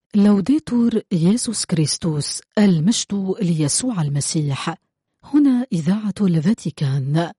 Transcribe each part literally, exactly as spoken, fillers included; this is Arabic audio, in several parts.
لوديتور يسوع كريستوس، المجد ليسوع المسيح. هنا إذاعة الفاتيكان.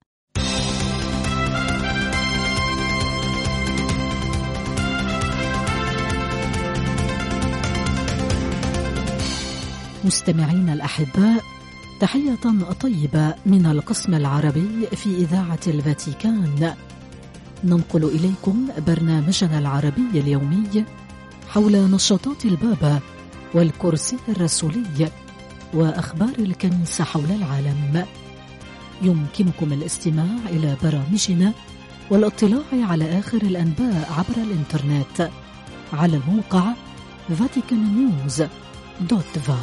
مستمعين الأحباء، تحية طيبة من القسم العربي في إذاعة الفاتيكان. ننقل إليكم برنامجنا العربي اليومي حول نشاطات البابا والكرسي الرسولي وأخبار الكنيسة حول العالم. يمكنكم الاستماع إلى برامجنا والاطلاع على آخر الأنباء عبر الإنترنت على الموقع فاتيكان نيوز دوت فا.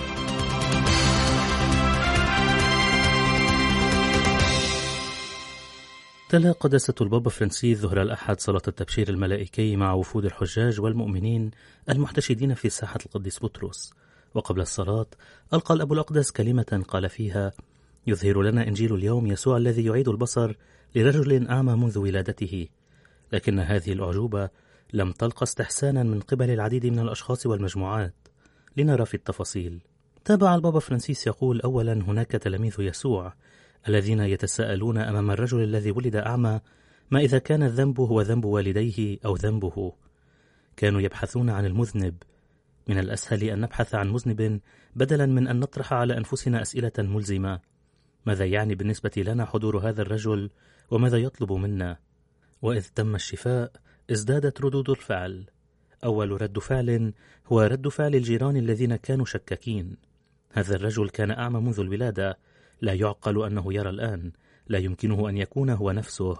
تلا قداسة البابا فرانسيس ظهر الأحد صلاة التبشير الملائكي مع وفود الحجاج والمؤمنين المحتشدين في ساحة القديس بطرس. وقبل الصلاة ألقى الأب الأقدس كلمة قال فيها: يظهر لنا إنجيل اليوم يسوع الذي يعيد البصر لرجل أعمى منذ ولادته. لكن هذه الأعجوبة لم تلقى استحسانا من قبل العديد من الأشخاص والمجموعات. لنرى في التفاصيل. تابع البابا فرانسيس يقول: أولا، هناك تلاميذ يسوع الذين يتساءلون أمام الرجل الذي ولد أعمى ما إذا كان الذنب هو ذنب والديه أو ذنبه. كانوا يبحثون عن المذنب. من الأسهل أن نبحث عن مذنب بدلا من أن نطرح على أنفسنا أسئلة ملزمة. ماذا يعني بالنسبة لنا حضور هذا الرجل وماذا يطلب منا؟ وإذ تم الشفاء ازدادت ردود الفعل. أول رد فعل هو رد فعل الجيران الذين كانوا شكاكين. هذا الرجل كان أعمى منذ الولادة، لا يعقل أنه يرى الآن، لا يمكنه أن يكون هو نفسه.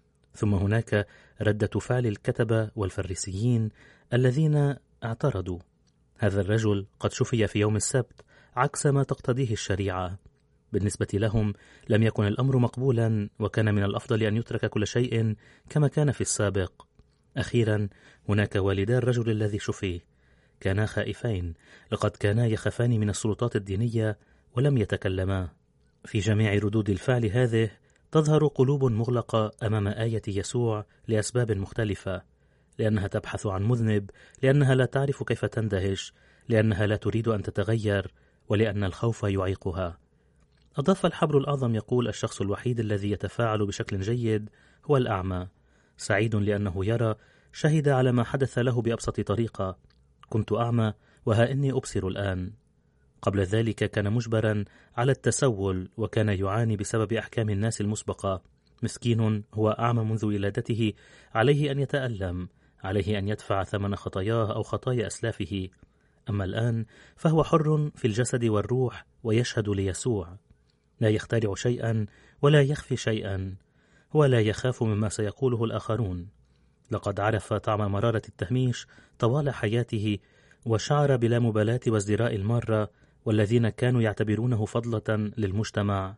ثم هناك ردة فعل الكتبة والفريسيين الذين اعترضوا. هذا الرجل قد شفي في يوم السبت عكس ما تقتضيه الشريعة. بالنسبة لهم لم يكن الأمر مقبولا، وكان من الأفضل أن يترك كل شيء كما كان في السابق. أخيرا هناك والدا الرجل الذي شفي، كانا خائفين، لقد كانا يخافان من السلطات الدينية ولم يتكلما. في جميع ردود الفعل هذه تظهر قلوب مغلقة أمام آية يسوع لأسباب مختلفة، لأنها تبحث عن مذنب، لأنها لا تعرف كيف تندهش، لأنها لا تريد أن تتغير، ولأن الخوف يعيقها. أضاف الحبر الأعظم يقول: الشخص الوحيد الذي يتفاعل بشكل جيد هو الأعمى، سعيد لأنه يرى، شهد على ما حدث له بأبسط طريقة: كنت أعمى وها إني أبصر الآن. قبل ذلك كان مجبرا على التسول، وكان يعاني بسبب أحكام الناس المسبقة. مسكين هو أعمى منذ ولادته، عليه أن يتألم، عليه أن يدفع ثمن خطاياه أو خطايا أسلافه. أما الآن فهو حر في الجسد والروح ويشهد ليسوع. لا يخترع شيئا ولا يخفي شيئا، ولا يخاف مما سيقوله الآخرون. لقد عرف طعم مرارة التهميش طوال حياته، وشعر بلا مبالاة وازدراء المارة والذين كانوا يعتبرونه فضلة للمجتمع،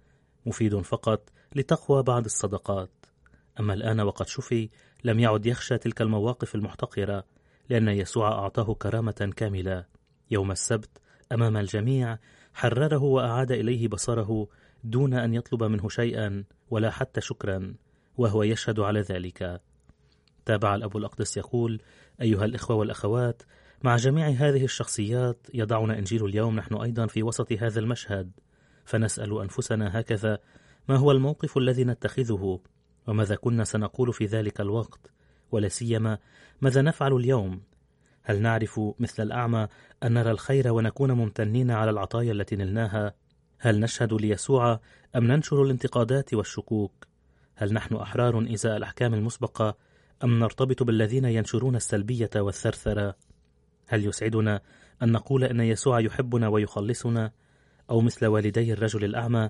مفيد فقط لتقوى بعض الصدقات. أما الآن وقد شفي لم يعد يخشى تلك المواقف المحتقرة، لأن يسوع أعطاه كرامة كاملة. يوم السبت أمام الجميع حرره وأعاد إليه بصره دون أن يطلب منه شيئا ولا حتى شكرا، وهو يشهد على ذلك. تابع الأب الأقدس يقول: أيها الإخوة والأخوات، مع جميع هذه الشخصيات يضعنا إنجيل اليوم نحن أيضا في وسط هذا المشهد، فنسأل أنفسنا هكذا: ما هو الموقف الذي نتخذه؟ وماذا كنا سنقول في ذلك الوقت؟ ولا سيما ماذا نفعل اليوم؟ هل نعرف مثل الأعمى أن نرى الخير ونكون ممتنين على العطايا التي نلناها؟ هل نشهد ليسوع أم ننشر الانتقادات والشكوك؟ هل نحن أحرار إزاء الأحكام المسبقة أم نرتبط بالذين ينشرون السلبية والثرثرة؟ هل يسعدنا أن نقول إن يسوع يحبنا ويخلصنا، أو مثل والدي الرجل الأعمى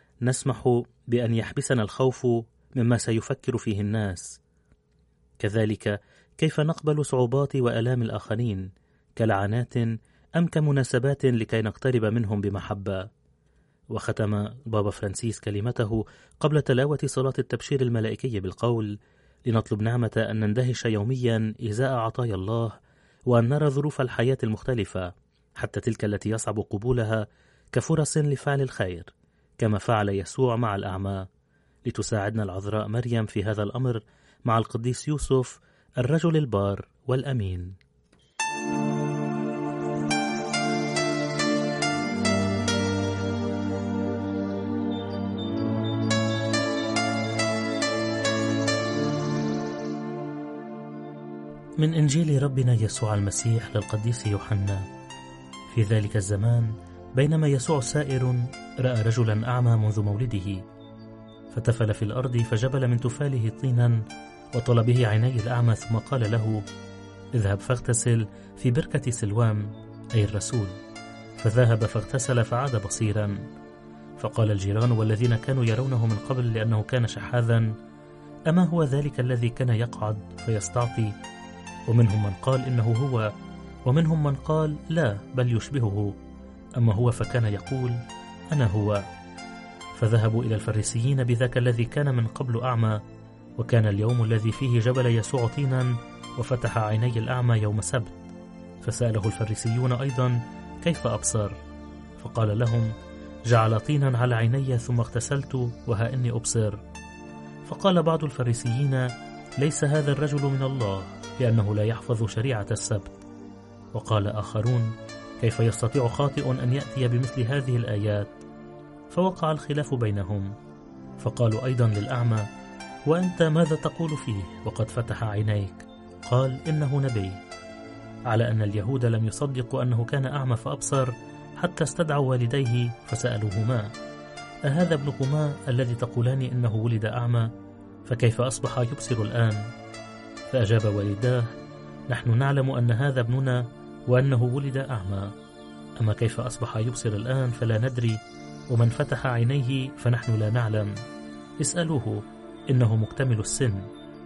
نسمح بأن يحبسنا الخوف مما سيفكر فيه الناس؟ كذلك كيف نقبل صعوبات وآلام الآخرين كلعنات أم كمناسبات لكي نقترب منهم بمحبة؟ وختم بابا فرانسيس كلمته قبل تلاوة صلاة التبشير الملائكي بالقول: لنطلب نعمة أن نندهش يوميا إزاء عطايا الله، وأن نرى ظروف الحياة المختلفة، حتى تلك التي يصعب قبولها، كفرص لفعل الخير، كما فعل يسوع مع الأعمى. لتساعدنا العذراء مريم في هذا الأمر مع القديس يوسف الرجل البار والأمين. من إنجيل ربنا يسوع المسيح للقديس يوحنا. في ذلك الزمان بينما يسوع سائر رأى رجلا أعمى منذ مولده، فتفل في الأرض فجبل من تفاله طينا وطل به عيني الأعمى، ثم قال له: اذهب فاغتسل في بركة سلوام، أي الرسول. فذهب فاغتسل فعاد بصيرا. فقال الجيران والذين كانوا يرونه من قبل لأنه كان شحاذا: أما هو ذلك الذي كان يقعد فيستعطي؟ ومنهم من قال إنه هو، ومنهم من قال لا بل يشبهه، أما هو فكان يقول: أنا هو. فذهبوا إلى الفريسيين بذاك الذي كان من قبل أعمى. وكان اليوم الذي فيه جبل يسوع طينا وفتح عيني الأعمى يوم سبت. فسأله الفريسيون أيضا: كيف أبصر؟ فقال لهم: جعل طينا على عيني ثم اغتسلت وها إني أبصر. فقال بعض الفريسيين: ليس هذا الرجل من الله، لأنه لا يحفظ شريعة السبت. وقال آخرون: كيف يستطيع خاطئ أن يأتي بمثل هذه الآيات؟ فوقع الخلاف بينهم. فقالوا أيضا للأعمى: وأنت ماذا تقول فيه وقد فتح عينيك؟ قال: إنه نبي. على أن اليهود لم يصدقوا أنه كان أعمى فأبصر، حتى استدعوا والديه فسألوهما: أهذا ابنكما الذي تقولان إنه ولد أعمى؟ فكيف أصبح يبصر الآن؟ فأجاب والداه: نحن نعلم أن هذا ابننا وأنه ولد أعمى، أما كيف أصبح يبصر الآن فلا ندري، ومن فتح عينيه فنحن لا نعلم. اسألوه، إنه مكتمل السن،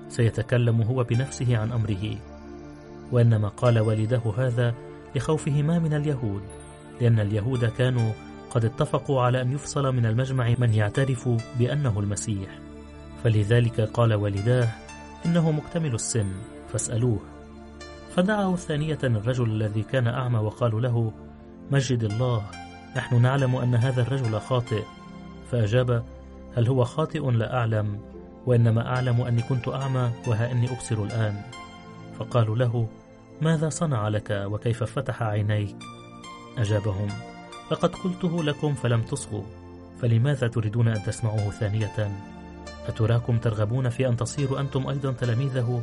سيتكلم هو بنفسه عن أمره. وإنما قال والده هذا لخوفهما من اليهود، لأن اليهود كانوا قد اتفقوا على أن يفصل من المجمع من يعترف بأنه المسيح. فلذلك قال والداه: إنه مكتمل السن، فاسألوه. فدعوا ثانية الرجل الذي كان أعمى وقالوا له: مجد الله، نحن نعلم أن هذا الرجل خاطئ. فأجاب: هل هو خاطئ؟ لا أعلم، وإنما أعلم أني كنت أعمى وها إني أبصر الآن. فقالوا له: ماذا صنع لك وكيف فتح عينيك؟ أجابهم: لقد قلته لكم فلم تصغوا، فلماذا تريدون أن تسمعوه ثانية؟ أتراكم ترغبون في أن تصيروا أنتم أيضا تلاميذه؟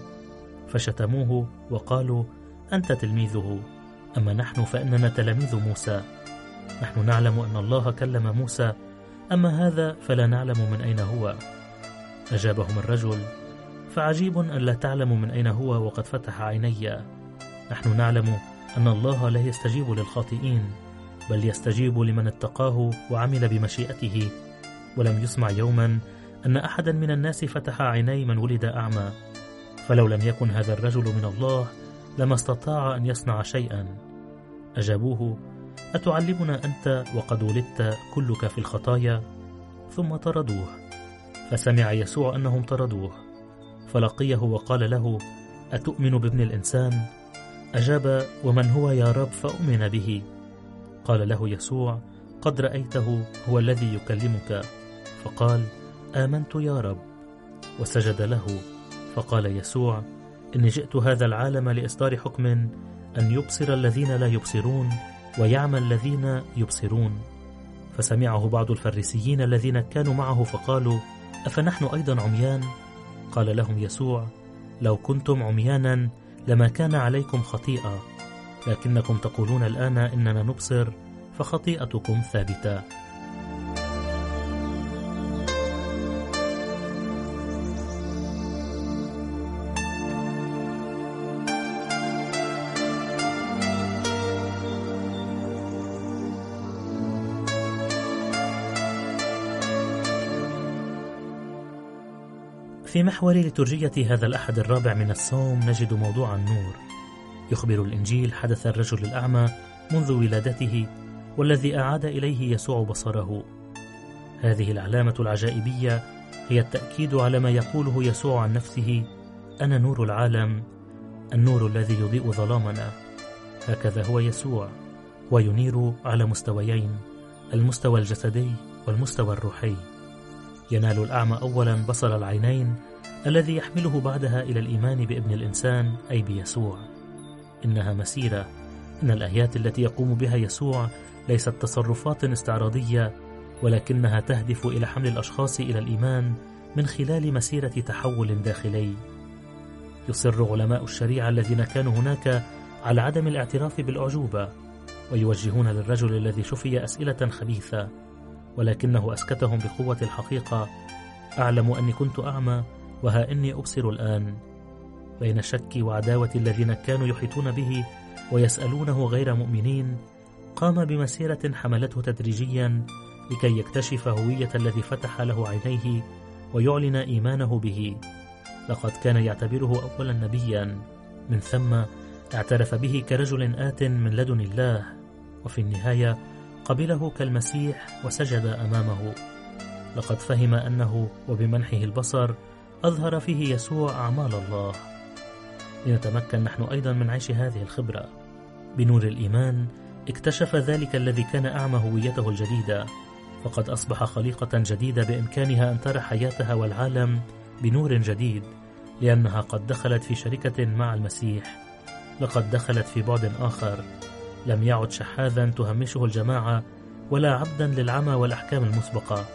فشتموه وقالوا: أنت تلميذه، أما نحن فإننا تلاميذ موسى. نحن نعلم أن الله كلم موسى، أما هذا فلا نعلم من أين هو. أجابهم الرجل: فعجيب أن لا تعلموا من أين هو وقد فتح عيني. نحن نعلم أن الله لا يستجيب للخاطئين، بل يستجيب لمن اتقاه وعمل بمشيئته. ولم يسمع يوما أن أحدا من الناس فتح عيني من ولد أعمى. فلو لم يكن هذا الرجل من الله لما استطاع أن يصنع شيئا. أجابوه: أتعلمنا أنت وقد ولدت كلك في الخطايا؟ ثم طردوه. فسمع يسوع أنهم طردوه، فلقيه وقال له: أتؤمن بابن الإنسان؟ أجاب: ومن هو يا رب فأؤمن به؟ قال له يسوع: قد رأيته، هو الذي يكلمك. فقال: آمنت يا رب، وسجد له. فقال يسوع: إني جئت هذا العالم لإصدار حكم أن يبصر الذين لا يبصرون ويعمى الذين يبصرون. فسمعه بعض الفريسيين الذين كانوا معه فقالوا: أفنحن أيضا عميان؟ قال لهم يسوع: لو كنتم عميانا لما كان عليكم خطيئة، لكنكم تقولون الآن إننا نبصر، فخطيئتكم ثابتة. في محور لترجية هذا الأحد الرابع من الصوم نجد موضوع النور. يخبر الإنجيل حدث الرجل الأعمى منذ ولادته، والذي أعاد إليه يسوع بصره. هذه العلامة العجائبية هي التأكيد على ما يقوله يسوع عن نفسه: أنا نور العالم، النور الذي يضيء ظلامنا. هكذا هو يسوع، وينير على مستويين: المستوى الجسدي والمستوى الروحي. ينال الأعمى أولا بصر العينين، الذي يحمله بعدها إلى الإيمان بابن الإنسان، أي بيسوع. إنها مسيرة. إن الآيات التي يقوم بها يسوع ليست تصرفات استعراضية، ولكنها تهدف إلى حمل الأشخاص إلى الإيمان من خلال مسيرة تحول داخلي. يصر علماء الشريعة الذين كانوا هناك على عدم الاعتراف بالأعجوبة، ويوجهون للرجل الذي شفي أسئلة خبيثة، ولكنه أسكتهم بقوة الحقيقة: أعلم أني كنت أعمى وها إني أبصر الآن. بين الشك وعداوة الذين كانوا يحيطون به ويسألونه غير مؤمنين، قام بمسيرة حملته تدريجيا لكي يكتشف هوية الذي فتح له عينيه ويعلن إيمانه به. لقد كان يعتبره أولا نبيا، من ثم اعترف به كرجل آت من لدن الله، وفي النهاية قبله كالمسيح وسجد أمامه. لقد فهم أنه وبمنحه البصر أظهر فيه يسوع أعمال الله. لنتمكن نحن أيضا من عيش هذه الخبرة. بنور الإيمان اكتشف ذلك الذي كان أعمى هويته الجديدة، فقد أصبح خليقة جديدة بإمكانها أن ترى حياتها والعالم بنور جديد، لأنها قد دخلت في شركة مع المسيح. لقد دخلت في بعد آخر، لم يعد شحاذا تهمشه الجماعة ولا عبدا للعمى والأحكام المسبقة.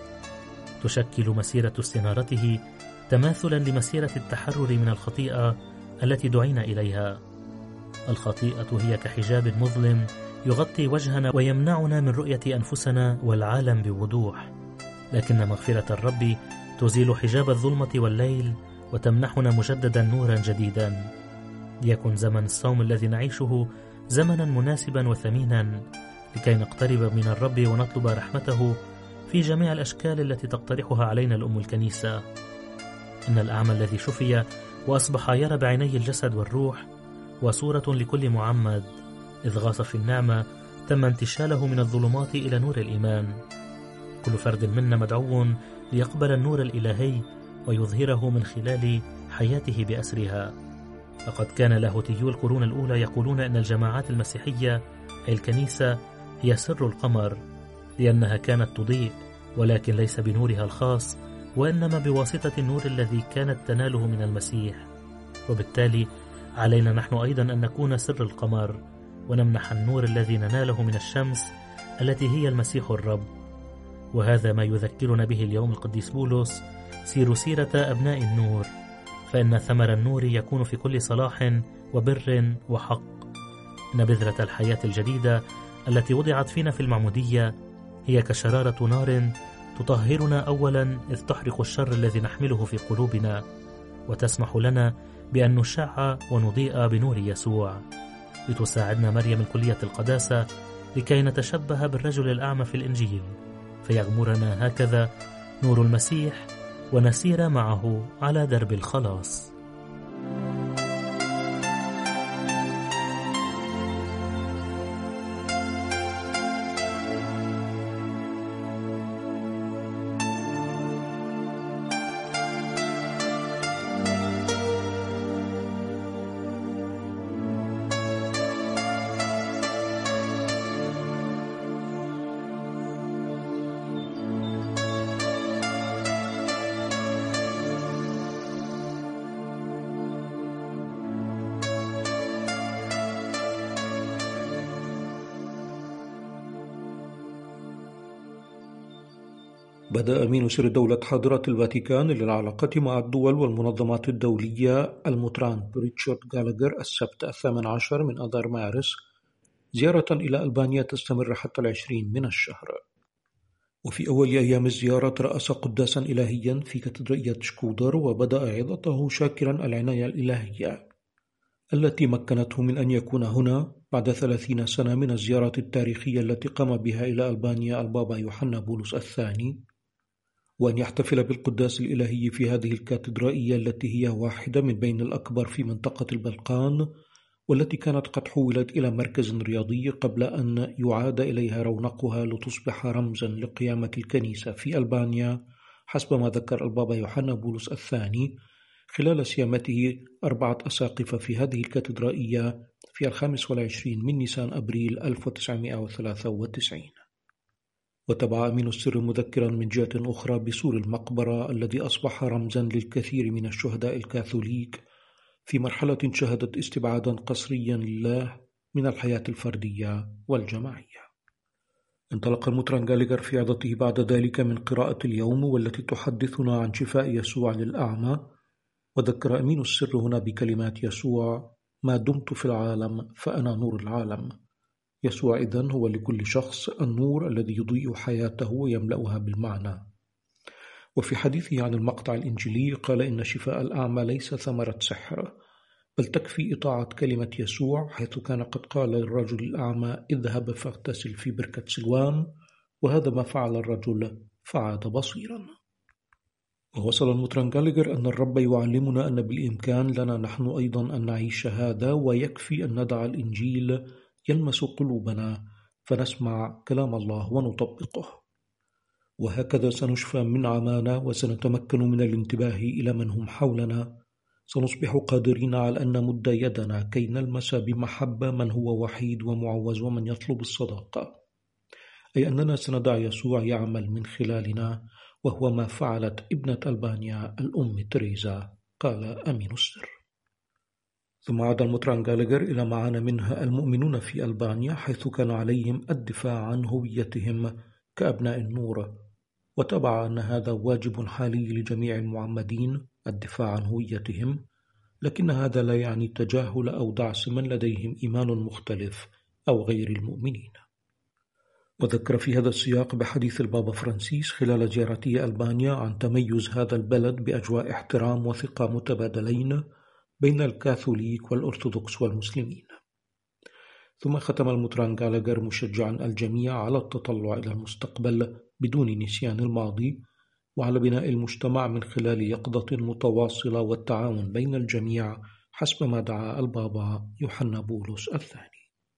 تشكل مسيرة استنارته تماثلا لمسيرة التحرر من الخطيئة التي دعينا إليها. الخطيئة هي كحجاب مظلم يغطي وجهنا ويمنعنا من رؤية أنفسنا والعالم بوضوح، لكن مغفرة الرب تزيل حجاب الظلمة والليل وتمنحنا مجددا نورا جديدا. ليكن زمن الصوم الذي نعيشه زمنا مناسبا وثمينا لكي نقترب من الرب ونطلب رحمته في جميع الأشكال التي تقترحها علينا الأم الكنيسة. إن الأعمى الذي شفي وأصبح يرى بعيني الجسد والروح وصورة لكل معمد، إذ غاص في النعمة تم انتشاله من الظلمات إلى نور الإيمان. كل فرد منا مدعو ليقبل النور الإلهي ويظهره من خلال حياته بأسرها. لقد كان لاهوتيو القرون الأولى يقولون أن الجماعات المسيحية أي الكنيسة هي سر القمر، لأنها كانت تضيء ولكن ليس بنورها الخاص، وإنما بواسطة النور الذي كانت تناله من المسيح. وبالتالي علينا نحن أيضا أن نكون سر القمر ونمنح النور الذي نناله من الشمس التي هي المسيح الرب. وهذا ما يذكرنا به اليوم القديس بولس: سيروا سيرة أبناء النور، فإن ثمر النور يكون في كل صلاح وبر وحق. إن بذرة الحياة الجديدة التي وضعت فينا في المعمودية هي كشرارة نار تطهرنا أولا، إذ تحرق الشر الذي نحمله في قلوبنا، وتسمح لنا بأن نشع ونضيء بنور يسوع، لتساعدنا مريم الكلية القداسة لكي نتشبه بالرجل الأعمى في الإنجيل، فيغمرنا هكذا نور المسيح ونسير معه على درب الخلاص. بدأ أمين سر دولة حاضرة الفاتيكان للعلاقة مع الدول والمنظمات الدولية المطران ريتشارد غالاغر السبت الثامن عشر من أذار مارس زيارة إلى ألبانيا تستمر حتى العشرين من الشهر. وفي أول أيام الزيارة رأس قداسا إلهيا في كاتدرائية شكودر، وبدأ عظته شاكرا العناية الإلهية التي مكنته من أن يكون هنا بعد ثلاثين سنة من الزيارة التاريخية التي قام بها إلى ألبانيا البابا يوحنا بولس الثاني، وأن يحتفل بالقداس الإلهي في هذه الكاتدرائية التي هي واحدة من بين الأكبر في منطقة البلقان، والتي كانت قد حولت إلى مركز رياضي قبل أن يعاد إليها رونقها لتصبح رمزا لقيامة الكنيسة في ألبانيا، حسب ما ذكر البابا يوحنا بولس الثاني خلال صيامته أربعة أساقفة في هذه الكاتدرائية في الخامس والعشرين من نيسان أبريل ألف وتسعمائة وثلاثة وتسعين. وتبع أمين السر مذكرا من جهة أخرى بسور المقبرة الذي أصبح رمزا للكثير من الشهداء الكاثوليك في مرحلة شهدت استبعادا قسريا لله من الحياة الفردية والجماعية. انطلق المطران غالاغر في عظته بعد ذلك من قراءة اليوم والتي تحدثنا عن شفاء يسوع للأعمى، وذكر أمين السر هنا بكلمات يسوع: ما دمت في العالم فأنا نور العالم. يسوع إذن هو لكل شخص النور الذي يضيء حياته ويملأها بالمعنى. وفي حديثه عن المقطع الإنجيلي قال إن شفاء الأعمى ليس ثمرة سحر، بل تكفي إطاعة كلمة يسوع، حيث كان قد قال للرجل الأعمى: اذهب فاغتسل في بركة سلوام، وهذا ما فعل الرجل فعاد بصيرا. ووصل المطران غالغر أن الرب يعلمنا أن بالإمكان لنا نحن أيضا أن نعيش هذا، ويكفي أن ندع الإنجيل يلمس قلوبنا فنسمع كلام الله ونطبقه، وهكذا سنشفى من عمانا وسنتمكن من الانتباه إلى من هم حولنا. سنصبح قادرين على أن نمد يدنا كي نلمس بمحبة من هو وحيد ومعوز ومن يطلب الصداقة، أي أننا سندع يسوع يعمل من خلالنا، وهو ما فعلت ابنة ألبانيا الأم تريزا، قال أمين السر. ثم عاد المطران غالغر إلى معاني منها المؤمنون في ألبانيا، حيث كان عليهم الدفاع عن هويتهم كأبناء النور، وتبع أن هذا واجب حالي لجميع المعمدين الدفاع عن هويتهم، لكن هذا لا يعني تجاهل أو دعس من لديهم إيمان مختلف أو غير المؤمنين. وذكر في هذا السياق بحديث البابا فرانسيس خلال زيارته ألبانيا عن تميز هذا البلد بأجواء احترام وثقة متبادلين بين الكاثوليك والأرثوذكس والمسلمين. ثم ختم المطران غالغر مشجعا الجميع على التطلع إلى المستقبل بدون نسيان الماضي، وعلى بناء المجتمع من خلال يقظة متواصلة والتعاون بين الجميع حسب ما دعا البابا يوحنا بولس الثاني.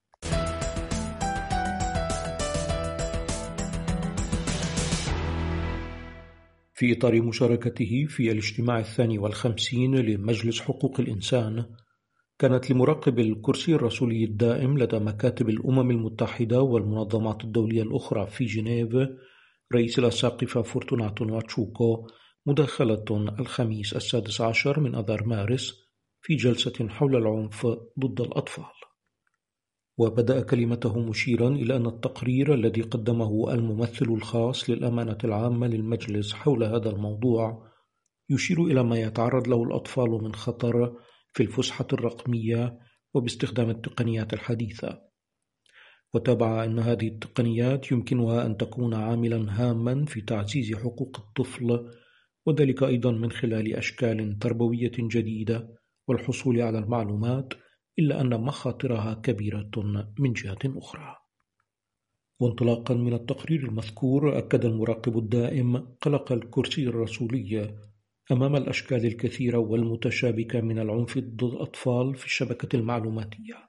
في إطار مشاركته في الاجتماع الثاني والخمسين لمجلس حقوق الإنسان، كانت لمراقب الكرسي الرسولي الدائم لدى مكاتب الأمم المتحدة والمنظمات الدولية الأخرى في جنيف رئيس الأساقفة فورتوناتو واتشوكو مداخلة الخميس السادس عشر من أذار مارس في جلسة حول العنف ضد الأطفال. وبدأ كلمته مشيرا إلى أن التقرير الذي قدمه الممثل الخاص للأمانة العامة للمجلس حول هذا الموضوع يشير إلى ما يتعرض له الأطفال من خطر في الفسحة الرقمية وباستخدام التقنيات الحديثة، وتابع أن هذه التقنيات يمكنها أن تكون عاملا هاما في تعزيز حقوق الطفل، وذلك أيضا من خلال أشكال تربوية جديدة والحصول على المعلومات، إلا أن مخاطرها كبيرة من جهة أخرى. وانطلاقا من التقرير المذكور، أكد المراقب الدائم قلق الكرسي الرسولي أمام الأشكال الكثيرة والمتشابكة من العنف ضد الأطفال في الشبكة المعلوماتية،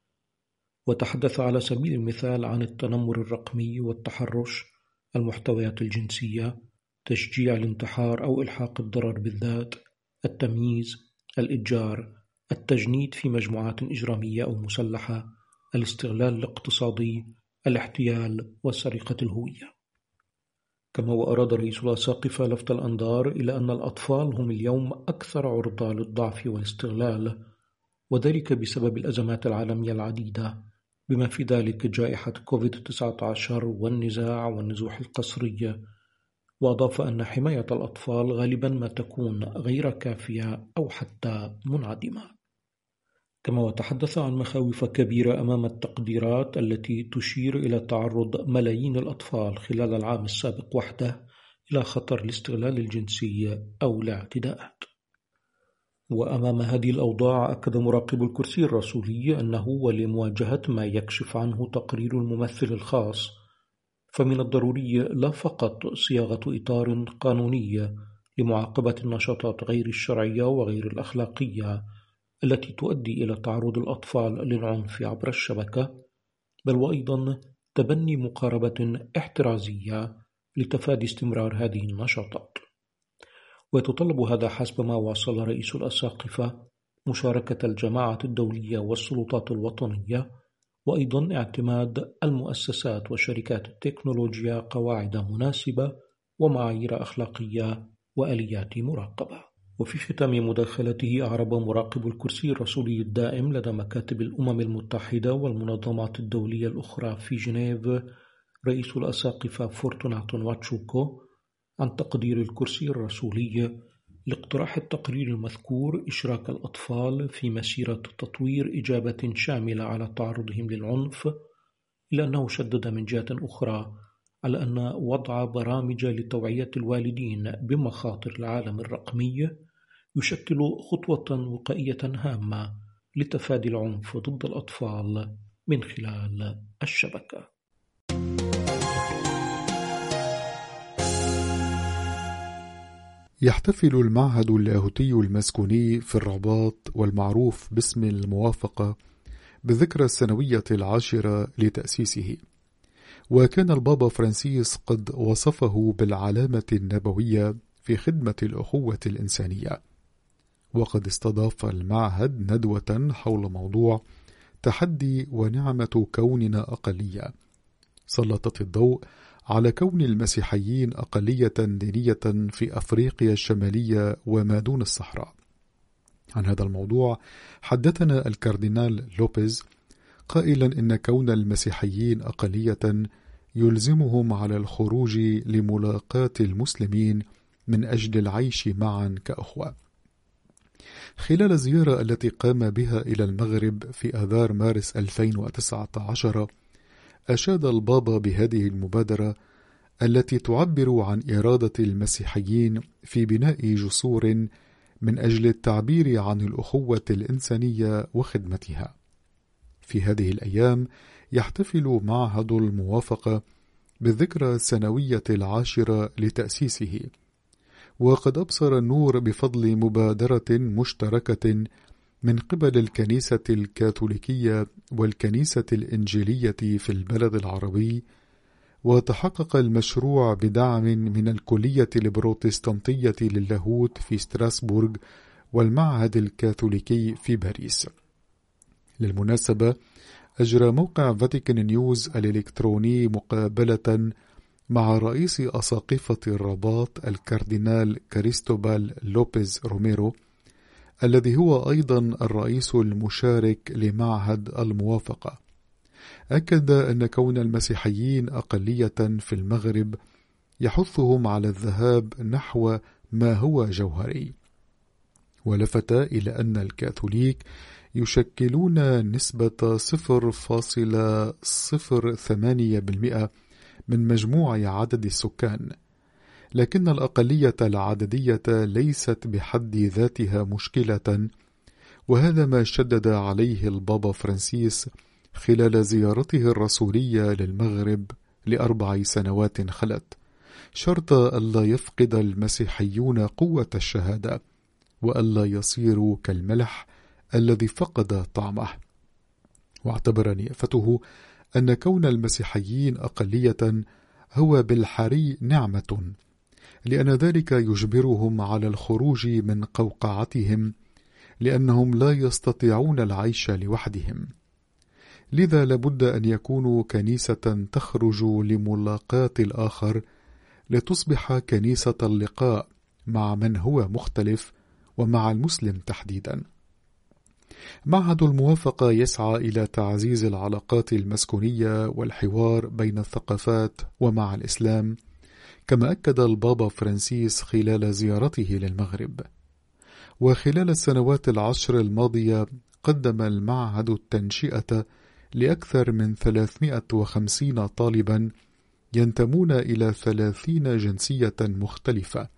وتحدث على سبيل المثال عن التنمر الرقمي والتحرش، المحتويات الجنسية، تشجيع الانتحار أو إلحاق الضرر بالذات، التمييز، الإتجار، التجنيد في مجموعات إجرامية أو مسلحة، الاستغلال الاقتصادي، الاحتيال وسرقة الهوية. كما وأراد رئيس الأساقفة لفت الأنظار إلى أن الأطفال هم اليوم أكثر عرضة للضعف والاستغلال، وذلك بسبب الأزمات العالمية العديدة بما في ذلك جائحة كوفيد تسعة عشر والنزاع والنزوح القسري، وأضاف أن حماية الأطفال غالبا ما تكون غير كافية أو حتى منعدمة. كما وتحدث عن مخاوف كبيرة أمام التقديرات التي تشير إلى تعرض ملايين الأطفال خلال العام السابق وحده إلى خطر الاستغلال الجنسي أو الاعتداءات. وأمام هذه الأوضاع، أكد مراقب الكرسي الرسولي أنه ولمواجهة ما يكشف عنه تقرير الممثل الخاص، فمن الضروري لا فقط صياغة إطار قانوني لمعاقبة النشاطات غير الشرعية وغير الأخلاقية التي تؤدي إلى تعرض الأطفال للعنف عبر الشبكة، بل وأيضا تبني مقاربة احترازية لتفادي استمرار هذه النشاطات. ويتطلب هذا حسب ما واصل رئيس الأساقفة مشاركة الجماعة الدولية والسلطات الوطنية، وأيضا اعتماد المؤسسات وشركات التكنولوجيا قواعد مناسبة ومعايير أخلاقية وآليات مراقبة. وفي ختام مداخلته أعرب مراقب الكرسي الرسولي الدائم لدى مكاتب الأمم المتحدة والمنظمات الدولية الأخرى في جنيف رئيس الأساقفة فورتوناتو واتشوكو عن تقدير الكرسي الرسولي لاقتراح التقرير المذكور إشراك الأطفال في مسيرة تطوير إجابة شاملة على تعرضهم للعنف، إلا أنه شدد من جهة أخرى على أن وضع برامج لتوعية الوالدين بمخاطر العالم الرقمي يشكل خطوة وقائية هامة لتفادي العنف ضد الأطفال من خلال الشبكة. يحتفل المعهد اللاهوتي المسكوني في الرباط والمعروف باسم الموافقة بالذكرى السنوية العاشرة لتأسيسه، وكان البابا فرانسيس قد وصفه بالعلامة النبوية في خدمة الأخوة الإنسانية. وقد استضاف المعهد ندوة حول موضوع تحدي ونعمة كوننا أقلية، سلطت الضوء على كون المسيحيين أقلية دينية في أفريقيا الشمالية وما دون الصحراء. عن هذا الموضوع حدثنا الكاردينال لوبيز قائلا إن كون المسيحيين أقلية يلزمهم على الخروج لملاقاة المسلمين من أجل العيش معا كأخوة. خلال الزيارة التي قام بها إلى المغرب في آذار مارس ألفين وتسعة عشر، أشاد البابا بهذه المبادرة التي تعبر عن إرادة المسيحيين في بناء جسور من أجل التعبير عن الأخوة الإنسانية وخدمتها. في هذه الأيام يحتفل معهد الموافقة بالذكرى السنوية العاشرة لتأسيسه، وقد أبصر النور بفضل مبادرة مشتركة من قبل الكنيسة الكاثوليكية والكنيسة الإنجيلية في البلد العربي، وتحقق المشروع بدعم من الكلية البروتستانتية للاهوت في ستراسبورغ والمعهد الكاثوليكي في باريس. للمناسبة أجرى موقع فاتيكان نيوز الإلكتروني مقابلة مع رئيس أساقفة الرباط الكاردينال كريستوبال لوبيز روميرو، الذي هو أيضا الرئيس المشارك لمعهد الموافقة. أكد أن كون المسيحيين أقلية في المغرب يحثهم على الذهاب نحو ما هو جوهري، ولفت إلى أن الكاثوليك يشكلون نسبة صفر فاصلة صفر ثمانية بالمئة من مجموع عدد السكان، لكن الأقلية العددية ليست بحد ذاتها مشكلة، وهذا ما شدد عليه البابا فرانسيس خلال زيارته الرسولية للمغرب لأربع سنوات خلت، شرط ألا يفقد المسيحيون قوة الشهادة وألا يصيروا كالملح الذي فقد طعمه. واعتبر نيافته أن كون المسيحيين أقلية هو بالحري نعمة، لأن ذلك يجبرهم على الخروج من قوقعتهم، لأنهم لا يستطيعون العيش لوحدهم. لذا لابد أن يكونوا كنيسة تخرج لملاقاة الآخر لتصبح كنيسة اللقاء مع من هو مختلف ومع المسلم تحديدا. معهد الموافقة يسعى إلى تعزيز العلاقات المسكونية والحوار بين الثقافات ومع الإسلام، كما أكد البابا فرانسيس خلال زيارته للمغرب. وخلال السنوات العشر الماضية قدم المعهد التنشئة لأكثر من ثلاثمائة وخمسين طالبا ينتمون إلى ثلاثين جنسية مختلفة،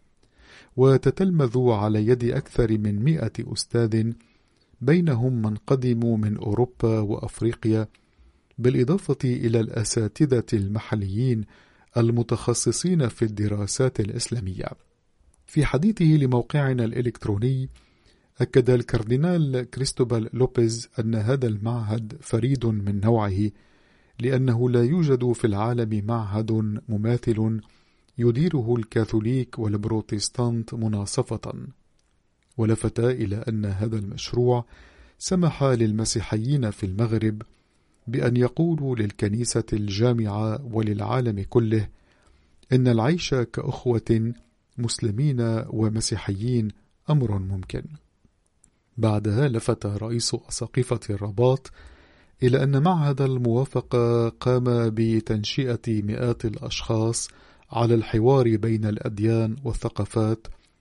وتتلمذ على يد أكثر من مئة أستاذ، بينهم من قدموا من أوروبا وأفريقيا، بالإضافة إلى الأساتذة المحليين المتخصصين في الدراسات الإسلامية. في حديثه لموقعنا الإلكتروني، أكد الكاردينال كريستوبال لوبيز أن هذا المعهد فريد من نوعه، لأنه لا يوجد في العالم معهد مماثل يديره الكاثوليك والبروتستانت مناصفة. ولفت إلى أن هذا المشروع سمح للمسيحيين في المغرب بأن يقولوا للكنيسة الجامعة وللعالم كله إن العيش كأخوة مسلمين ومسيحيين أمر ممكن. بعدها لفت رئيس أساقفة الرباط إلى أن معهد الموافقة قام بتنشئة مئات الأشخاص على الحوار بين الأديان والثقافات،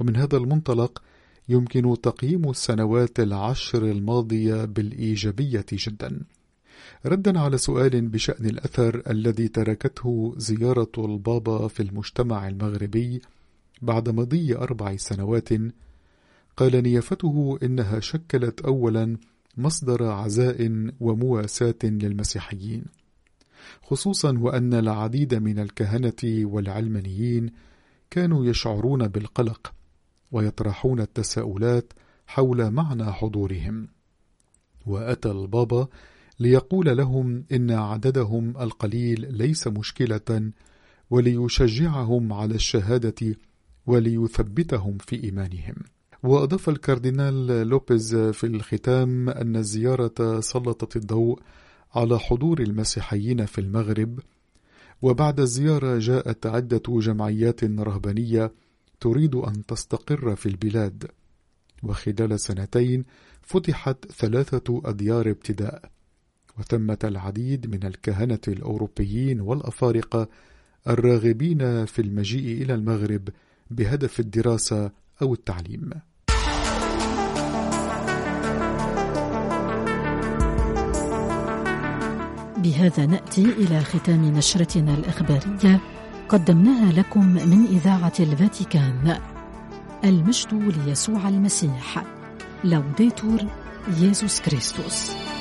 ومن هذا المنطلق يمكن تقييم السنوات العشر الماضية بالإيجابية جدا. ردا على سؤال بشأن الأثر الذي تركته زيارة البابا في المجتمع المغربي بعد مضي أربع سنوات، قال نيافته إنها شكلت أولا مصدر عزاء ومواساة للمسيحيين، خصوصا وأن العديد من الكهنة والعلمانيين كانوا يشعرون بالقلق ويطرحون التساؤلات حول معنى حضورهم، وأتى البابا ليقول لهم إن عددهم القليل ليس مشكلة، وليشجعهم على الشهادة وليثبتهم في إيمانهم. وأضاف الكاردينال لوبيز في الختام أن الزيارة سلطت الضوء على حضور المسيحيين في المغرب، وبعد الزيارة جاءت عدة جمعيات رهبانية تريد أن تستقر في البلاد، وخلال سنتين فتحت ثلاثة أديار ابتداء، وثمة العديد من الكهنة الأوروبيين والأفارقة الراغبين في المجيء إلى المغرب بهدف الدراسة أو التعليم. بهذا نأتي إلى ختام نشرتنا الإخبارية قدمناها لكم من إذاعة الفاتيكان. المجد ليسوع المسيح. لوديتور يسوع كريستوس.